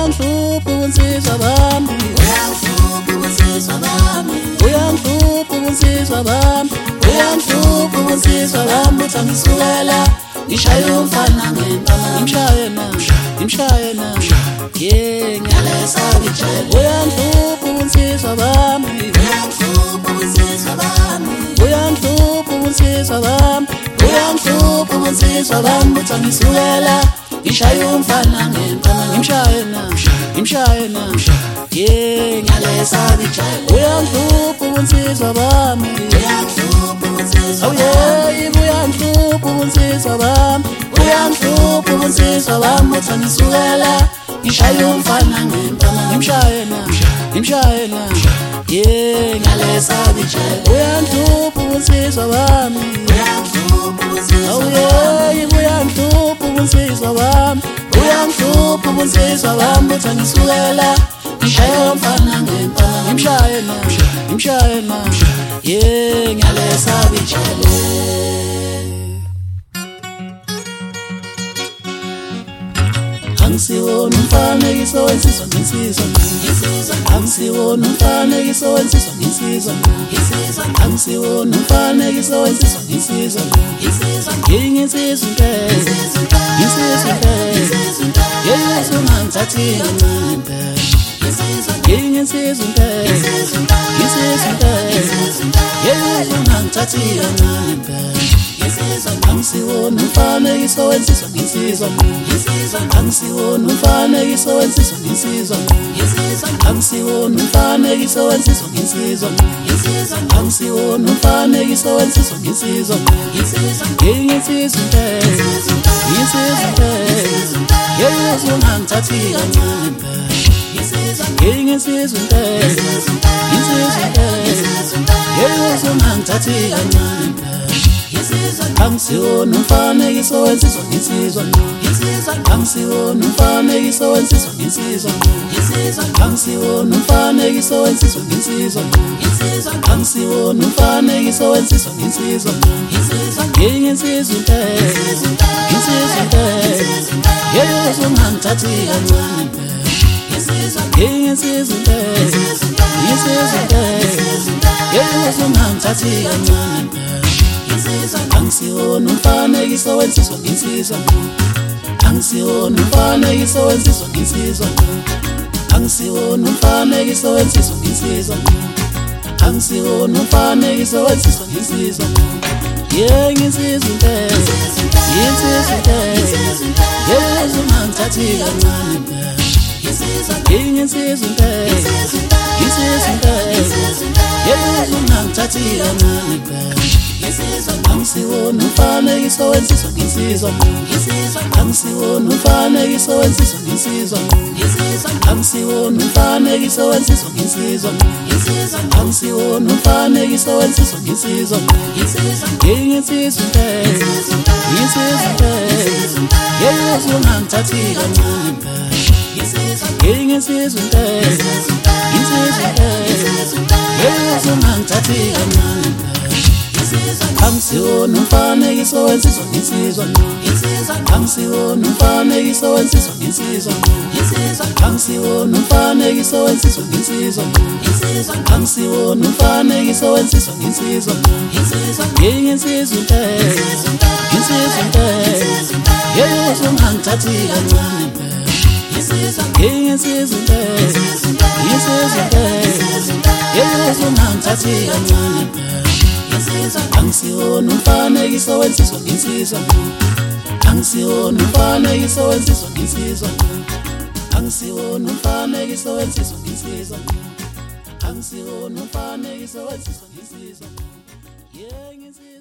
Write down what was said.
uyangihlupha unsizwa bami, uyangihlupha unsizwa bami, uyangihlupha unsizwa bami, uyangihlupha unsizwa bami, uthi angisukela ngishaya umfana ngempama, ngimshaye na, ngimshaye na, yeah ngiyalesa ngitshela. Uyangihlupha unsizwa bami, uyangihlupha unsizwa bami, uyangihlupha unsizwa bami, uyangihlupha unsizwa bami, uthi angisukela ngishaya umfana ngempama, ngimshaye na, ngimshaye na, yeah ngiyalesa ngitshela. Uyangihlupha unsizwa bami, uyangihlupha unsizwa oh yeah uyangihlupha unsizwa bami, uyangihlupha unsizwa bami, uthi angisukela ngishaya umfana ngempama, ngimshaye na, ngimshaye na, yeah ngiyalesa ngitshela. Uyangihlupha unsizwa bami, uyangihlupha unsizwa oh yeah uyangihlupha unsizwa bami, uyangihlupha unsizwa bami, uthi angisukela ngishaya umfana ngempama, ngimshaye na, ngimshaye na, yeah ngiyalesa ngitshela. Angisiwona umfanekiso wensizwa nginsizwa, angisiwona umfanekiso wensizwa nginsizwa, angisiwona umfanekiso wensizwa nginsizwa, nginsizwa impela, nginsizwa impela, yesu ungangithathi kancane impela, nginsizwa impela, nginsizwa impela, yesu ungangithathi kancane impela. Angisiwona umfanekiso wensizwa nginsizwa, angisiwona umfanekiso wensizwa nginsizwa, angisiwona umfanekiso wensizwa nginsizwa, angisiwona umfanekiso wensizwa nginsizwa, nginsizwa impela, nginsizwa impela, yesu ungangithathi kancane impela, nginsizwa impela, nginsizwa impela, yesu ungangithathi kancane impela. Angisiwona umfanekiso wensizwa nginsizwa, angisiwona umfanekiso wensizwa nginsizwa, angisiwona umfanekiso wensizwa nginsizwa, angisiwona umfanekiso wensizwa nginsizwa, nginsizwa impela, nginsizwa impela, yesu ungangithathi kancane impela, nginsizwa impela, nginsizwa impela, yesu ungangithathi kancane impela. Angisiwona umfanekiso wensizwa nginsizwa, angisiwona umfanekiso wensizwa nginsizwa, angisiwona umfanekiso wensizwa nginsizwa, angisiwona umfanekiso wensizwa nginsizwa, yeah nginsizwa impela, nginsizwa impela, yesu ungangithathi kancane impela, nginsizwa impela, nginsizwa impela, yesu ungangithathi kancane impela. Angisiwona umfanekiso wensizwa nginsizwa, angisiwona umfanekiso wensizwa nginsizwa, angisiwona umfanekiso wensizwa nginsizwa, angisiwona umfanekiso wensizwa nginsizwa, nginsizwa impela, nginsizwa impela, yesu ungangithathi kancane impela, nginsizwa impela, nginsizwa impela, yesu ungangithathi kancane impela. Angisiwona umfanekiso wensizwa nginsizwa, angisiwona umfanekiso wensizwa nginsizwa, angisiwona umfanekiso wensizwa nginsizwa, angisiwona umfanekiso wensizwa nginsizwa, nginsizwa impela, nginsizwa impela, yesu ungangithathi kancane impela, nginsizwa impela, nginsizwa impela, yesu ungangithathi kancane impela. Angisiwona umfanekiso wensizwa nginsizwa, angisiwona umfanekiso wensizwa nginsizwa, angisiwona umfanekiso wensizwa nginsizwa, angisiwona umfanekiso wensizwa nginsizwa, yeah nginsizwa.